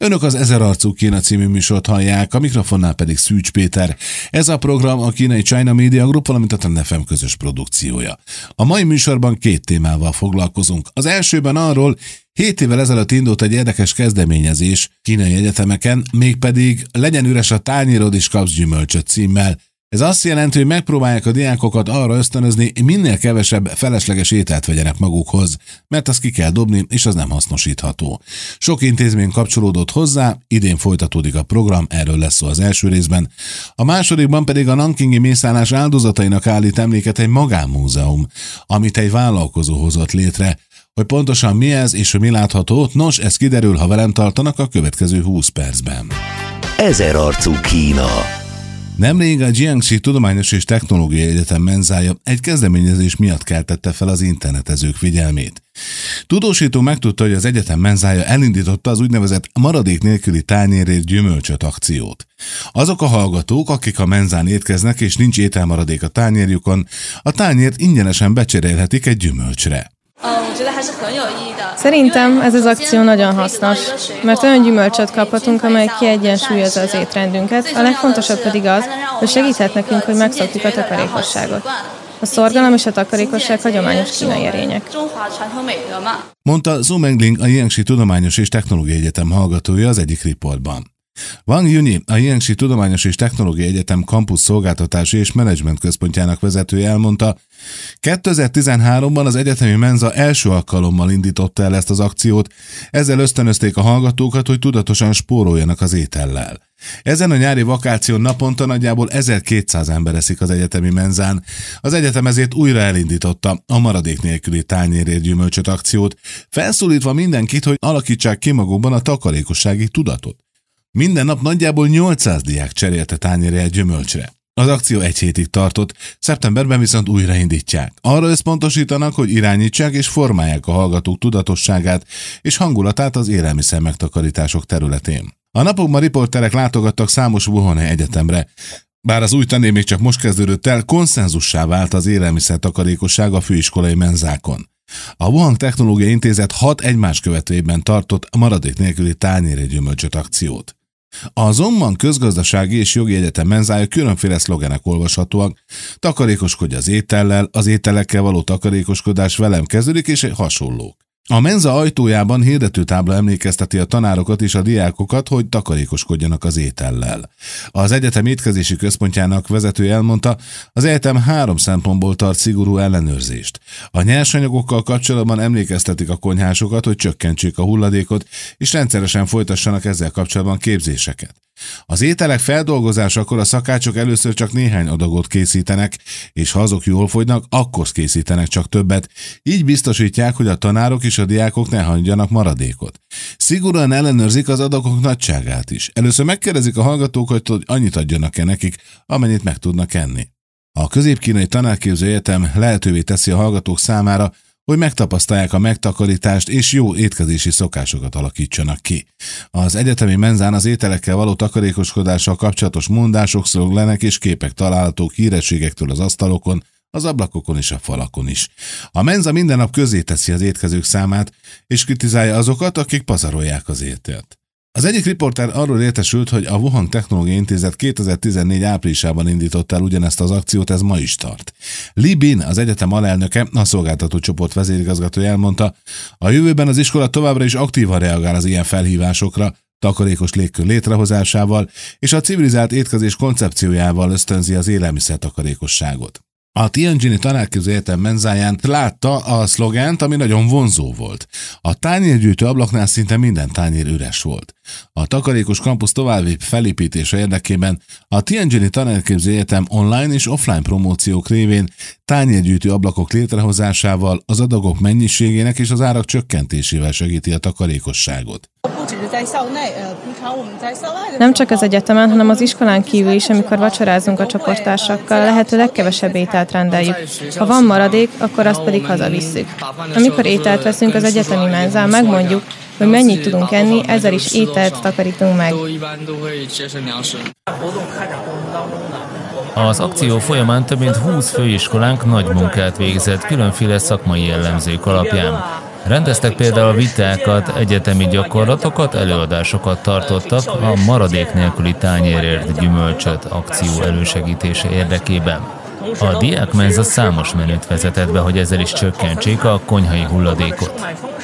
Önök az 1000 arcú Kína című műsort hallják, a mikrofonnál pedig Szűcs Péter. Ez a program a kínai China Media Group, valamint a Trend FM közös produkciója. A mai műsorban 2 témával foglalkozunk. Az elsőben arról, 7 évvel ezelőtt indult egy érdekes kezdeményezés kínai egyetemeken, mégpedig Legyen üres a tányérod és kapsz gyümölcsöt címmel. Ez azt jelenti, hogy megpróbálják a diákokat arra ösztönözni, minél kevesebb felesleges ételt vegyenek magukhoz, mert azt ki kell dobni, és az nem hasznosítható. Sok intézmény kapcsolódott hozzá, idén folytatódik a program, erről lesz szó az első részben. A másodikban pedig a nankingi mészállás áldozatainak állít emléket egy magánmúzeum, amit egy vállalkozó hozott létre. Hogy pontosan mi ez és hogy mi látható ott, nos, ez kiderül, ha velem tartanak a következő 20 percben. 1000 arcú Kína. Nemrég a Jiangxi Tudományos és Technológiai Egyetem menzája egy kezdeményezés miatt keltette fel az internetezők figyelmét. Tudósító megtudta, hogy az egyetem menzája elindította az úgynevezett maradék nélküli tányérért gyümölcsöt akciót. Azok a hallgatók, akik a menzán étkeznek és nincs ételmaradék a tányérjukon, a tányért ingyenesen becserélhetik egy gyümölcsre. Szerintem ez az akció nagyon hasznos, mert olyan gyümölcsöt kaphatunk, amely kiegyensúlyozza az étrendünket, a legfontosabb pedig az, hogy segíthet nekünk, hogy megszokjuk a takarékosságot. A szorgalom és a takarékosság hagyományos kínai erények. Mondta Zhu Mengling, a Jiangxi Tudományos és Technológiai Egyetem hallgatója az egyik riportban. Wang Yuni, a Jiangxi Tudományos és Technológiai Egyetem Campus Szolgáltatási és Menedzsment Központjának vezetője elmondta, 2013-ban az egyetemi menza első alkalommal indította el ezt az akciót, ezzel ösztönözték a hallgatókat, hogy tudatosan spóroljanak az étellel. Ezen a nyári vakáción naponta nagyjából 1200 ember eszik az egyetemi menzán. Az egyetem ezért újra elindította a maradék nélküli tányérért gyümölcsöt akciót, felszólítva mindenkit, hogy alakítsák ki magukban a takarékossági tudatot. Minden nap nagyjából 800 diák cserélte tányérját gyümölcsre. Az akció 1 hétig tartott, szeptemberben viszont újraindítják. Arra összpontosítanak, hogy irányítsák és formálják a hallgatók tudatosságát és hangulatát az élelmiszer megtakarítások területén. A napokban riporterek látogattak számos Wuhani egyetemre. Bár az új tanév még csak most kezdődött el, konszenzussá vált az élelmiszer takarékosság a főiskolai menzákon. A Wuhan Technológiai Intézet 6 egymás követő évben tartott maradék nélküli tányérért gyümölcsöt akciót. A Zomman Közgazdasági és Jogi Egyetem menzája különféle szlogenek olvashatóak, takarékoskodj az étellel, az ételekkel való takarékoskodás velem kezdődik és hasonlók. A menza ajtójában hirdetőtábla emlékezteti a tanárokat és a diákokat, hogy takarékoskodjanak az étellel. Az egyetem étkezési központjának vezetője elmondta, az egyetem 3 szempontból tart szigorú ellenőrzést. A nyersanyagokkal kapcsolatban emlékeztetik a konyhásokat, hogy csökkentsék a hulladékot, és rendszeresen folytassanak ezzel kapcsolatban képzéseket. Az ételek feldolgozásakor a szakácsok először csak néhány adagot készítenek, és ha azok jól fogynak, akkor készítenek csak többet. Így biztosítják, hogy a tanárok és a diákok ne hagyjanak maradékot. Szigorúan ellenőrzik az adagok nagyságát is. Először megkérdezik a hallgatókat, hogy annyit adjanak-e nekik, amennyit meg tudnak enni. A Közép-kínai Tanárképző Egyetem lehetővé teszi a hallgatók számára, hogy megtapasztalják a megtakarítást és jó étkezési szokásokat alakítsanak ki. Az egyetemi menzán az ételekkel való takarékoskodással kapcsolatos mondások, szlogenek és képek találhatók hírességektől az asztalokon, az ablakokon és a falakon is. A menza minden nap közzé teszi az étkezők számát, és kritizálja azokat, akik pazarolják az ételt. Az egyik riporter arról értesült, hogy a Wuhan Technológiai Intézet 2014 áprilisában indította el ugyanezt az akciót, ez ma is tart. Li Bin, az egyetem alelnöke, a szolgáltató csoport vezérigazgatója elmondta, a jövőben az iskola továbbra is aktívan reagál az ilyen felhívásokra, takarékos légkör létrehozásával és a civilizált étkezés koncepciójával ösztönzi az élelmiszer takarékosságot. A Tianjini Tanárképző Egyetem menzáján látta a szlogent, ami nagyon vonzó volt. A tányérgyűjtő ablaknál szinte minden tányér üres volt. A takarékos kampusz további felépítése érdekében a Tianjini Tanárképző Egyetem online és offline promóciók révén tányérgyűjtő ablakok létrehozásával az adagok mennyiségének és az árak csökkentésével segíti a takarékosságot. Nem csak az egyetemen, hanem az iskolán kívül is, amikor vacsorázunk a csoporttársakkal, lehető legkevesebb ételt rendeljük. Ha van maradék, akkor azt pedig hazavisszük. Amikor ételt veszünk az egyetemi menzán, megmondjuk, hogy mennyit tudunk enni, ezzel is ételt takarítunk meg. Az akció folyamán több mint 20 főiskolánk nagy munkát végzett különféle szakmai jellemzők alapján. Rendeztek például vitákat, egyetemi gyakorlatokat, előadásokat tartottak a maradék nélküli tányérért gyümölcsöt akció elősegítése érdekében. A diákmenza számos menüt vezetett be, hogy ezzel is csökkentsék a konyhai hulladékot.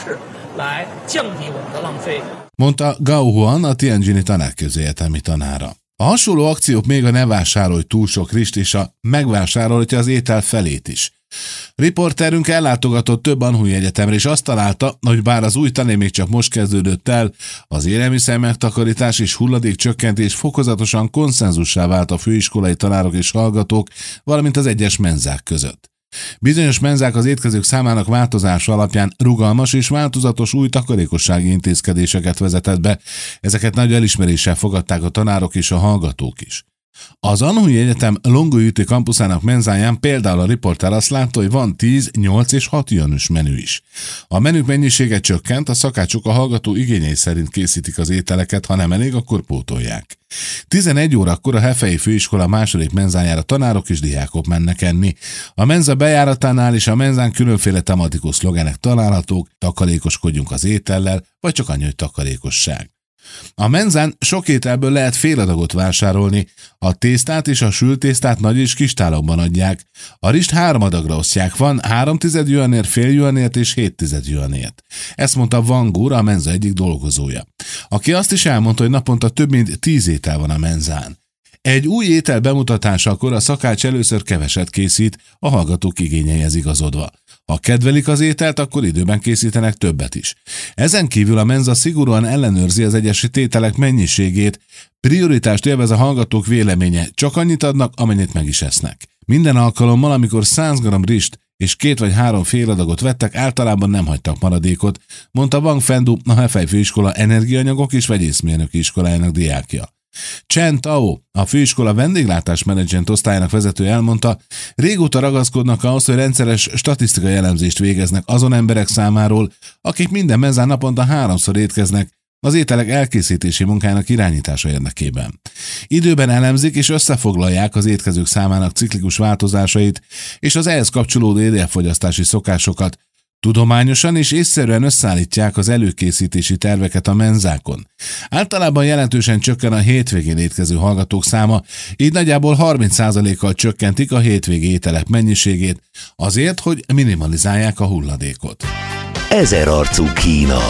Mondta Gao Huan, a Tianjini tanárképzőegyetemi tanára. A hasonló akciók még a ne vásárolj túl sok rist és a megvásárolhatja az étel felét is. Riporterünk ellátogatott több Anhui egyetemre, és azt találta, hogy bár az új tanév még csak most kezdődött el, az élelmiszer megtakarítás és hulladékcsökkentés fokozatosan konszenzussá vált a főiskolai tanárok és hallgatók, valamint az egyes menzák között. Bizonyos menzák az étkezők számának változása alapján rugalmas és változatos új takarékossági intézkedéseket vezetett be, ezeket nagy elismeréssel fogadták a tanárok és a hallgatók is. Az Anhui Egyetem Longgyuti kampuszának menzáján például a riporter azt látta, hogy van 10, 8 és 6 juanus menü is. A menük mennyisége csökkent, a szakácsok a hallgató igényei szerint készítik az ételeket, ha nem elég, akkor pótolják. 11 órakor a Hefei főiskola második menzájára tanárok és diákok mennek enni. A menza bejáratánál és a menzán különféle tematikus szlogenek találhatók, takarékoskodjunk az étellel, vagy csak annyi, hogy takarékosság. A menzán sok ételből lehet fél adagot vásárolni, a tésztát és a sült tésztát nagy és kis tálokban adják. A rist 3 adagra osztják, van 3/10 juanért, fél juanért és 7/10 juanért. Ezt mondta Wang Gur, a menza egyik dolgozója, aki azt is elmondta, hogy naponta több mint 10 étel van a menzán. Egy új étel bemutatásakor a szakács először keveset készít, a hallgatók igényeihez igazodva. Ha kedvelik az ételt, akkor időben készítenek többet is. Ezen kívül a menza szigorúan ellenőrzi az egyes ételek mennyiségét, prioritást élvez a hallgatók véleménye, csak annyit adnak, amennyit meg is esznek. Minden alkalommal, amikor 100 g rist és 2 vagy 3 fél adagot vettek, általában nem hagytak maradékot, mondta Wang Fendu, a Hefei főiskola energiaanyagok és vegyészmérnöki iskolájának diákja. Chen Tao, a főiskola vendéglátás menedzsment osztályának vezető elmondta, régóta ragaszkodnak ahhoz, hogy rendszeres statisztikai elemzést végeznek azon emberek számáról, akik minden menzán naponta 3-szor étkeznek, az ételek elkészítési munkájának irányítása érdekében. Időben elemzik és összefoglalják az étkezők számának ciklikus változásait és az ehhez kapcsolódó ételfogyasztási szokásokat, tudományosan és észszerűen összeállítják az előkészítési terveket a menzákon. Általában jelentősen csökken a hétvégén étkező hallgatók száma, így nagyjából 30%-kal csökkentik a hétvégi ételek mennyiségét, azért, hogy minimalizálják a hulladékot. Ezerarcú Kína.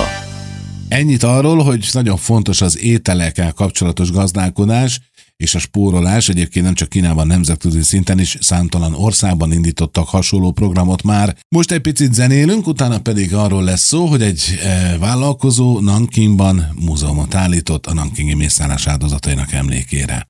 Ennyit arról, hogy nagyon fontos az ételekkel kapcsolatos gazdálkodás és a spórolás. Egyébként nem csak Kínában, nemzetközi szinten is számtalan országban indítottak hasonló programot már. Most egy picit zenélünk, utána pedig arról lesz szó, hogy egy vállalkozó Nankingban múzeumot állított a nankingi mészárlás áldozatainak emlékére.